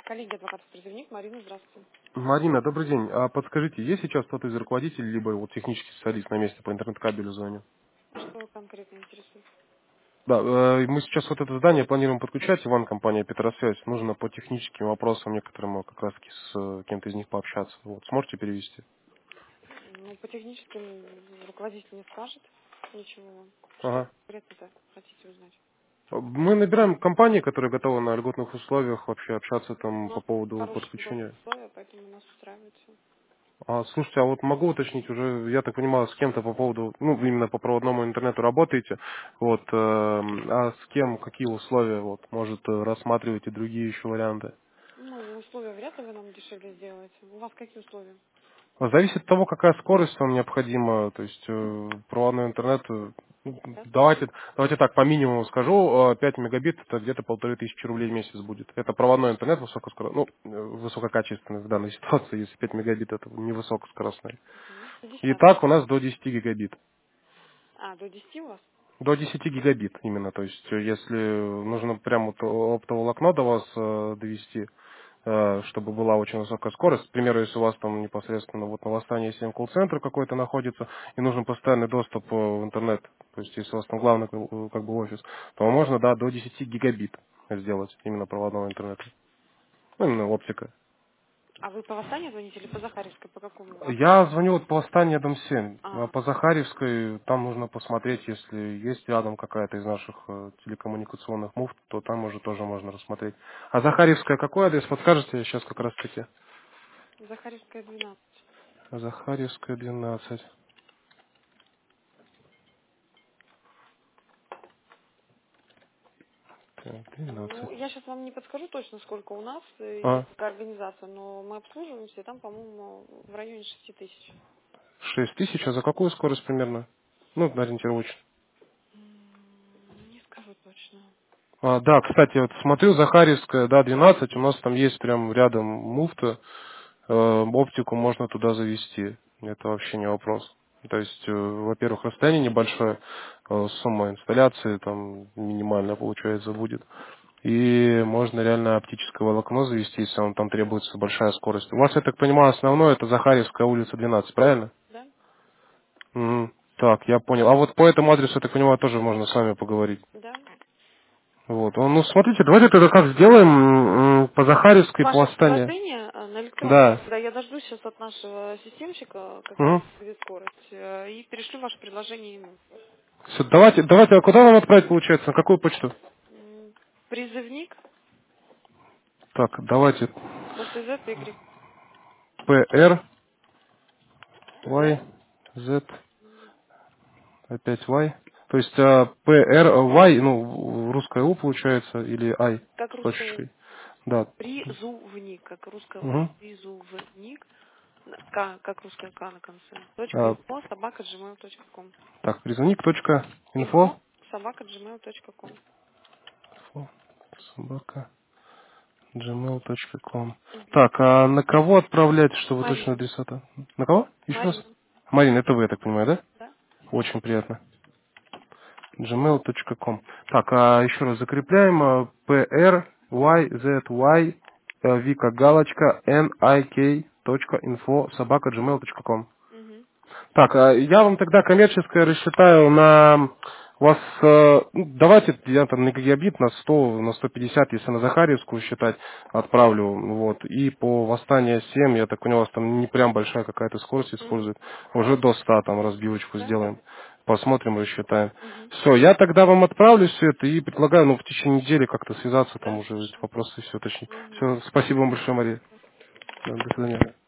Коллеги, адвокат-призывник, Марина, здравствуйте. Марина, добрый день. А подскажите, есть сейчас кто-то из руководителей, либо вот технический специалист на месте по интернет-кабелю звоню? А что конкретно интересует? Да, мы сейчас вот это здание планируем подключать, Иван, компания Петросвязь. Нужно по техническим вопросам некоторым как раз таки с кем-то из них пообщаться. Вот, сможете перевести? Ну, по техническим руководитель не скажет ничего вам. Что Ага. конкретно-то хотите узнать? Мы набираем компании, которые готовы на льготных условиях вообще общаться У там по нас поводу хорошие льготные подключения. условия, поэтому нас устраивает все. Слушайте, а вот могу уточнить уже, я так понимаю, с кем-то по поводу, ну, именно по проводному интернету работаете, вот, а с кем, какие условия, вот, может, рассматриваете другие еще варианты? Ну, условия вряд ли вы нам дешевле сделаете. У вас какие условия? Зависит от того, какая скорость вам необходима, то есть проводной интернет, Да? давайте так, по минимуму скажу, 5 мегабит это где-то 1500 рублей в месяц будет. Это проводной интернет высокоскоростной, высококачественный в данной ситуации, если 5 мегабит это не высокоскоростной. Угу. И 50. так у нас до 10 гигабит. А, до 10 у вас? До 10 гигабит именно, то есть если нужно прям вот оптоволокно до вас довести, чтобы была очень высокая скорость, к примеру, если у вас там непосредственно вот на Восстании 7 колл-центр какой-то находится, и нужен постоянный доступ в интернет, то есть если у вас там главный как бы офис, то можно, да, до 10 гигабит сделать именно проводного интернета. Ну, именно оптика. А вы по Восстанию звоните или по Захаревской? По какому? Я звоню вот по Восстанию дом 7. А А, по Захаревской там нужно посмотреть, если есть рядом какая-то из наших телекоммуникационных муфт, то там уже тоже можно рассмотреть. А Захаревская какой адрес? Подскажете сейчас как раз таки? Захаревская 12. Захаревская 12. Так, Ну, 12. я сейчас вам не подскажу точно, сколько у нас и А, какая организация, но мы обслуживаемся, и там, по-моему, в районе 6000. 6000, а за какую скорость примерно? Ну, ориентировочно. Не скажу точно. Да, кстати, вот смотрю, Захаревская, да, 12, у нас там есть прям рядом муфта, оптику можно туда завести. Это вообще не вопрос. То есть, во-первых, расстояние небольшое, сумма инсталляции там минимальная, получается, будет. И можно реально оптическое волокно завести, если вам там требуется большая скорость. У вас, я так понимаю, основное это Захаревская улица 12, правильно? Да? Мгм. Так, я понял. А вот по этому адресу, я так понимаю, тоже можно с вами поговорить. Да. Вот. Ну, смотрите, давайте тогда как сделаем по Захаревской, по Ваше Восстанию. предложение на электронку. Да. Да, я дождусь сейчас от нашего системщика, Мгм. где скорость, и перешлю ваше предложение ему. Всё, давайте, а куда вам отправить, получается? На какую почту? Призывник Так, давайте после Z, Y, PR, Z, Y, Z, опять Y. То есть PR, Y, ну, русская U получается, или I как с русское У. точечкой. Да. Призувник, как русское У. Угу. Призувник. К, как русское К на конце. Точка А, info собака gmail.com. так, призывник.инфо. Info собака gmail.com. Собака. gmail.com. Так, а на кого отправлять, чтобы точно Марина. адресата? На кого? Еще раз? Марина. Марина, это вы, я так понимаю, да? Да? Очень приятно. gmail.com. Так, а еще раз закрепляем. PRYZY Вика галочка NIK.info собака gmail.com. Угу. Так, я вам тогда коммерческое рассчитаю на у вас, давайте я там на гигабит, на 100, на 150, если на Захарьевскую считать, отправлю, вот, и по Восстания 7, я так понял, у вас там не прям большая какая-то скорость Угу. использует, уже до 100 там разбивочку Да, да. сделаем, посмотрим, рассчитаем. Угу. Все, я тогда вам отправлю все это и предлагаю, ну, в течение недели как-то связаться, там Да, уже эти хорошо. вопросы все уточнить. Угу. Все, спасибо вам большое, Мария. Да, до свидания.